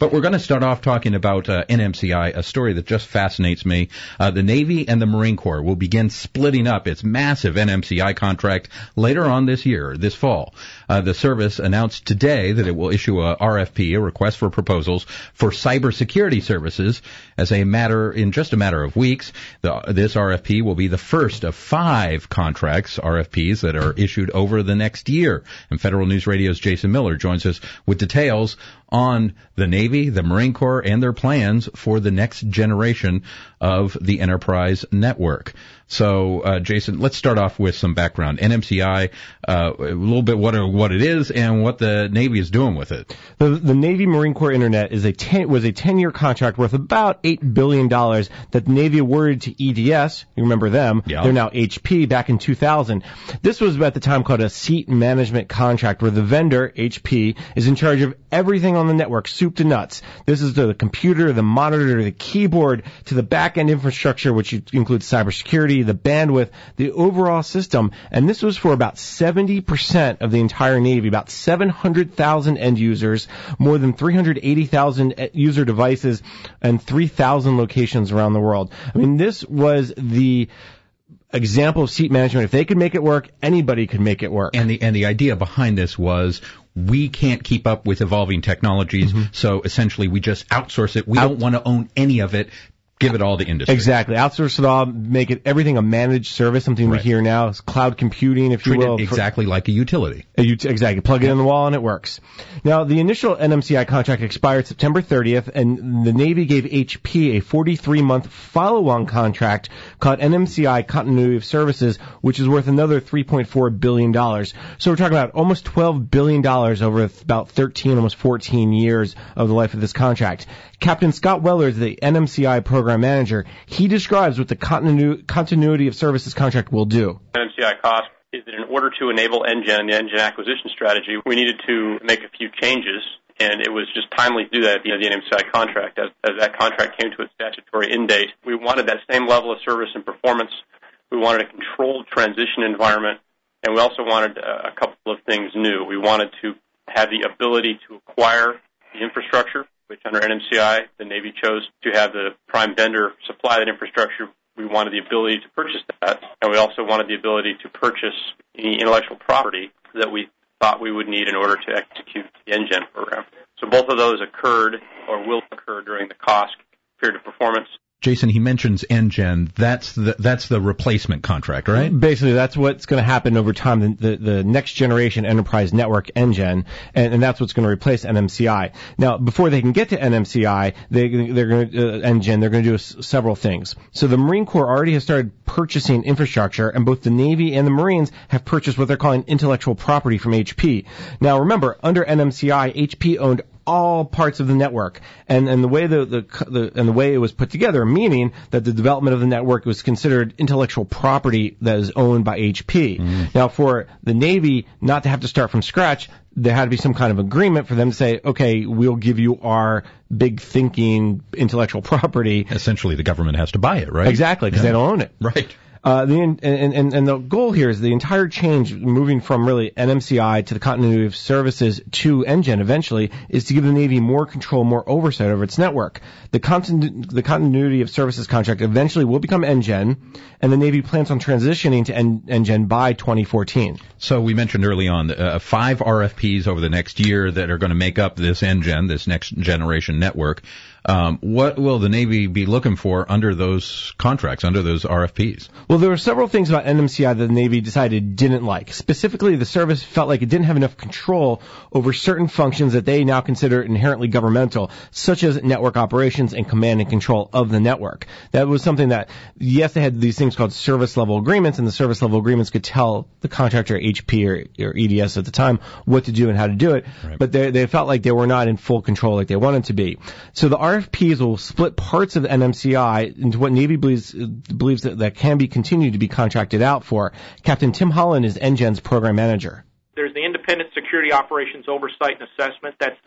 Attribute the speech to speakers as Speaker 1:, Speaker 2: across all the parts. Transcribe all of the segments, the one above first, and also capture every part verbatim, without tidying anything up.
Speaker 1: But we're going to start off talking about uh, N M C I, a story that just fascinates me. Uh, the Navy and the Marine Corps will begin splitting up its massive N M C I contract later on this year, this fall. Uh, the service announced today that it will issue a R F P, a request for proposals, for cybersecurity services as a matter, in just a matter of weeks. The, this R F P will be the first of five contracts, R F Ps, that are issued over the next year. And Federal News Radio's Jason Miller joins us with details on the Navy, the Marine Corps, and their plans for the next generation of the Enterprise network. So, uh, Jason, let's start off with some background. N M C I, uh, a little bit what what it is and what the Navy is doing with it.
Speaker 2: The, the Navy Marine Corps Internet is a ten, was a ten-year contract worth about eight billion dollars that the Navy awarded to E D S. You remember them?
Speaker 1: Yeah.
Speaker 2: They're now H P back in two thousand. This was at the time called a seat management contract, where the vendor, H P, is in charge of everything on the network, soup to nuts. This is the computer, the monitor, the keyboard, to the back-end infrastructure, which includes cybersecurity, the bandwidth, the overall system. And this was for about seventy percent of the entire Navy, about seven hundred thousand end users, more than three hundred eighty thousand user devices, and three thousand locations around the world. I mean, this was the example of seat management. If they could make it work, anybody could make it work.
Speaker 1: And the and the idea behind this was, we can't keep up with evolving technologies, mm-hmm. so essentially we just outsource it. We Out- don't want to own any of it. Give it all to industry.
Speaker 2: Exactly. Outsource it all, make it everything a managed service, something
Speaker 1: right.
Speaker 2: we hear now is cloud computing, if
Speaker 1: Treat
Speaker 2: you will.
Speaker 1: It exactly for, like a utility.
Speaker 2: A ut- exactly. Plug it in the wall and it works. Now, the initial N M C I contract expired September thirtieth, and the Navy gave H P a forty-three month follow-on contract called N M C I Continuity of Services, which is worth another three point four billion dollars. So we're talking about almost twelve billion dollars over about thirteen, almost fourteen years of the life of this contract. Captain Scott Weller is the N M C I program manager. He describes what the continu- continuity of services contract will do.
Speaker 3: N M C I cost is that in order to enable N G E N, the engine acquisition strategy, we needed to make a few changes, and it was just timely to do that at the end of the N M C I contract. As, as that contract came to its statutory end date, we wanted that same level of service and performance. We wanted a controlled transition environment, and we also wanted a, a couple of things new. We wanted to have the ability to acquire the infrastructure, which under N M C I, the Navy chose to have the prime vendor supply that infrastructure. We wanted the ability to purchase that, and we also wanted the ability to purchase any intellectual property that we thought we would need in order to execute the N G E N program. So both of those occurred or will occur during the cost period of performance.
Speaker 1: Jason, he mentions N G E N. That's the that's the replacement contract, right?
Speaker 2: Basically, that's what's going to happen over time. The, the, the next generation enterprise network, N G E N, and, and that's what's going to replace N M C I. Now, before they can get to N M C I, they, they're going to uh, N G E N. They're going to do s- several things. So the Marine Corps already has started purchasing infrastructure, and both the Navy and the Marines have purchased what they're calling intellectual property from H P. Now, remember, under N M C I, H P owned all parts of the network, and and the way the, the the and the way it was put together, meaning that the development of the network was considered intellectual property that is owned by H P. Mm. Now, for the Navy not to have to start from scratch, there had to be some kind of agreement for them to say, okay, we'll give you our big thinking intellectual property.
Speaker 1: Essentially, the government has to buy it, right?
Speaker 2: Exactly, because yeah. they don't own it.
Speaker 1: Right.
Speaker 2: Uh, the, and, and, and the goal here is the entire change, moving from really N M C I to the continuity of services to N G E N eventually, is to give the Navy more control, more oversight over its network. The, continu- the continuity of services contract eventually will become N G E N, and the Navy plans on transitioning to N- N G E N by twenty fourteen.
Speaker 1: So we mentioned early on uh, five R F Ps over the next year that are going to make up this N G E N, this next generation network. Um, what will the Navy be looking for under those contracts, under those R F Ps?
Speaker 2: Well, there were several things about N M C I that the Navy decided didn't like. Specifically, the service felt like it didn't have enough control over certain functions that they now consider inherently governmental, such as network operations and command and control of the network. That was something that, yes, they had these things called service-level agreements, and the service-level agreements could tell the contractor, H P or, or E D S at the time, what to do and how to do it, right. But they, they felt like they were not in full control like they wanted to be. So the R F Ps will split parts of N M C I into what Navy believes believes that, that can be continued to be contracted out for. Captain Tim Holland is N G E N's program manager.
Speaker 4: There's the Independent Security Operations Oversight and Assessment. That's that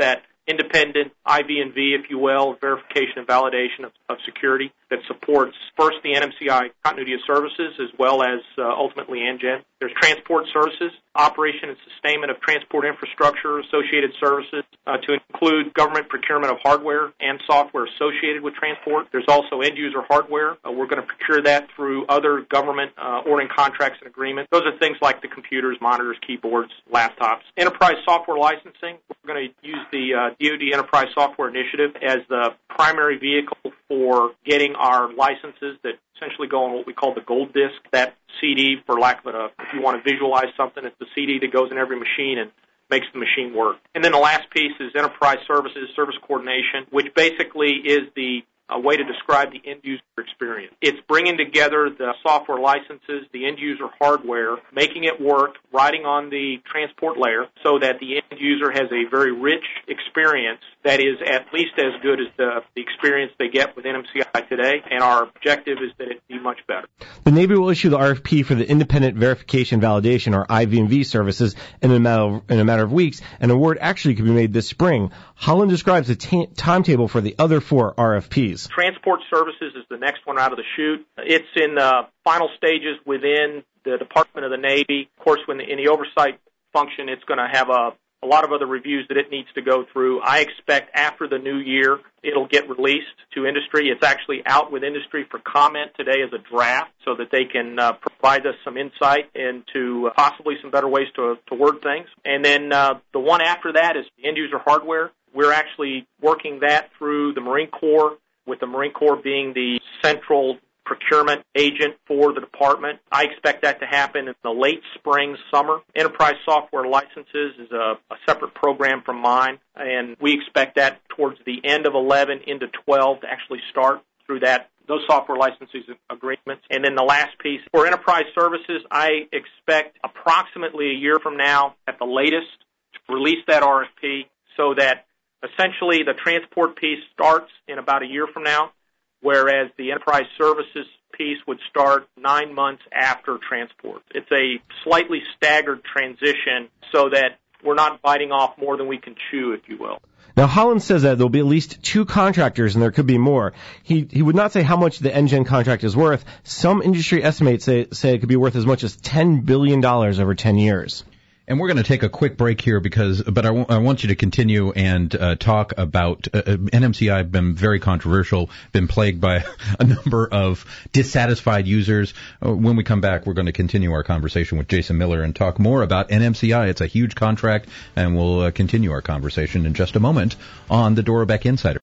Speaker 4: independent I V and V, if you will, verification and validation of, of security that supports first the N M C I continuity of services as well as uh, ultimately NGEN. There's transport services, operation and sustainment of transport infrastructure, associated services uh, to include government procurement of hardware and software associated with transport. There's also end-user hardware. Uh, we're going to procure that through other government uh, ordering contracts and agreements. Those are things like the computers, monitors, keyboards, laptops. Enterprise software licensing. We're going to use the uh, D O D Enterprise Software Initiative as the primary vehicle for getting our licenses that essentially go on what we call the gold disc, that C D, for lack of a, if you want to visualize something, it's the C D that goes in every machine and makes the machine work. And then the last piece is enterprise services, service coordination, which basically is the a way to describe the end-user experience. It's bringing together the software licenses, the end-user hardware, making it work, riding on the transport layer so that the end-user has a very rich experience that is at least as good as the, the experience they get with N M C I today, and our objective is that it be much better.
Speaker 2: The Navy will issue the R F P for the Independent Verification Validation, or I V and V services, in a matter of, in a matter of weeks. An award actually could be made this spring. Holland describes the t- timetable for the other four R F Ps.
Speaker 4: Transport services is the next one out of the chute. It's in the final stages within the Department of the Navy. Of course, when the, in the oversight function, it's going to have a a lot of other reviews that it needs to go through. I expect after the new year, it'll get released to industry. It's actually out with industry for comment today as a draft so that they can uh, provide us some insight into uh, possibly some better ways to, to word things. And then uh, the one after that is end-user hardware. We're actually working that through the Marine Corps, with the Marine Corps being the central procurement agent for the department. I expect that to happen in the late spring, summer. Enterprise software licenses is a, a separate program from mine, and we expect that towards the end of eleven into twelve to actually start through that those software licenses agreements. And then the last piece, for enterprise services, I expect approximately a year from now at the latest to release that R F P so that essentially the transport piece starts in about a year from now, whereas the enterprise services piece would start nine months after transport. It's a slightly staggered transition so that we're not biting off more than we can chew, if you will.
Speaker 2: Now, Holland says that there'll be at least two contractors, and there could be more. He he would not say how much the NGEN contract is worth. Some industry estimates say, say it could be worth as much as ten billion dollars over ten years.
Speaker 1: And we're going to take a quick break here because, but I, w- I want you to continue and uh, talk about uh, N M C I. Been very controversial, been plagued by a number of dissatisfied users. Uh, when we come back, we're going to continue our conversation with Jason Miller and talk more about N M C I. It's a huge contract, and we'll uh, continue our conversation in just a moment on the Dora Beck Insider.